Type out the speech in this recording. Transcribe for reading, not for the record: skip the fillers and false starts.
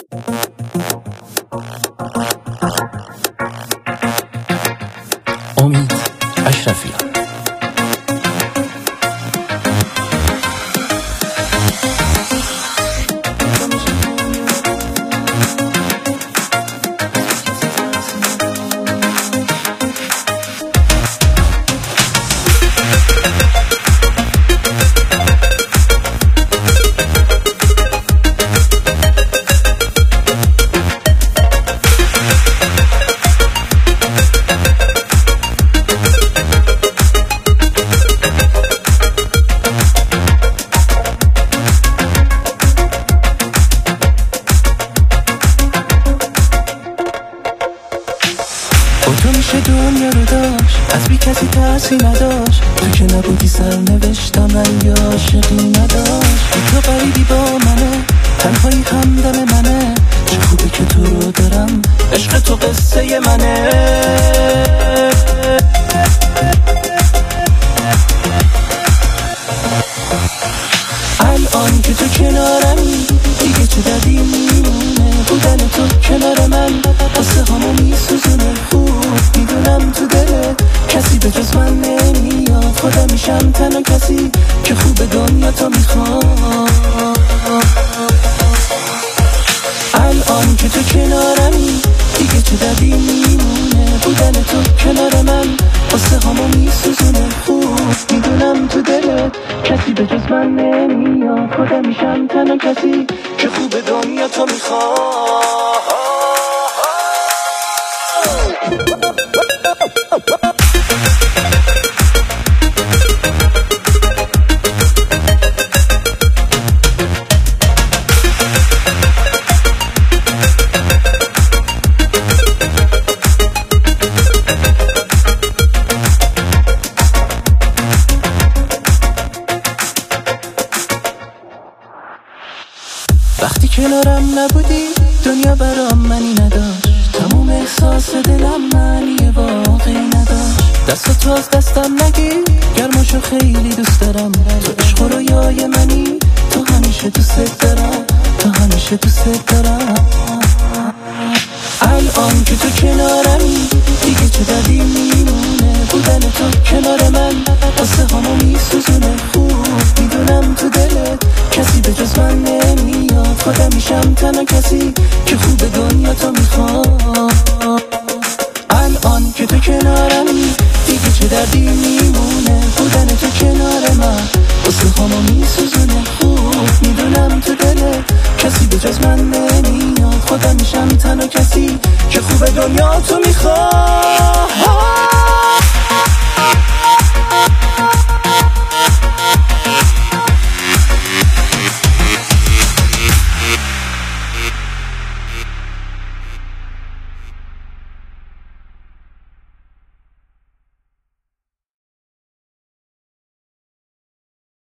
امید اشرفی. تو میشه دنیا رو داشت، از بی کسی ترسی نداشت. تو که نبودی سر نوشتم رنگ عاشقی نداشت. تو غریبی با منه، تنهایی همدم منه. چه خوبه که تو رو دارم، عشق تو قصه منه. الان که تو کنارمی دیگه چه دردی میمونه. بودن تو کنار من قصه هامو میسوزونه. خوب میدونم تو دلت کسی به جز من نمیاد. خودم میشم تنها کسی که خوب دنیا تو میخواد. الان که تو کنارمی دیگه چه دردی میمونه. بودن تو کنار من قصه هامو میسوزونه. خوب میدونم تو دلت کسی به جز من نمیاد. خودم میشم تنها کسی که خوب دنیا تو میخواد. وقتی کنارم نبودی دنیا برام معنی نداشت. تموم احساس دلم معنی واقعی نداشت. دست تو از دستم نگیر، گرماشو خیلی دوست دارم. تو عشق و رویای منی، تو همیشه دوست دارم. تو همیشه دوست دارم. الان که تو کنارمی دیگه چه دردی میمونه. بودن تو کنار من قصه هامو میسوزونه. خوب میدونم تو دلت کسی به جز من نمیاد. خودم میشم تنها کسی که خوب دنیا تو میخواد. الان که تو کنارمی دیگه چه دردی میمونه. بودن تو کنار من قصه هامو میسوزونه. خوب میدونم تو دلت کسی به جز من نمیاد. خودم میشم تنها کسی که خوب دنیا تو میخواد.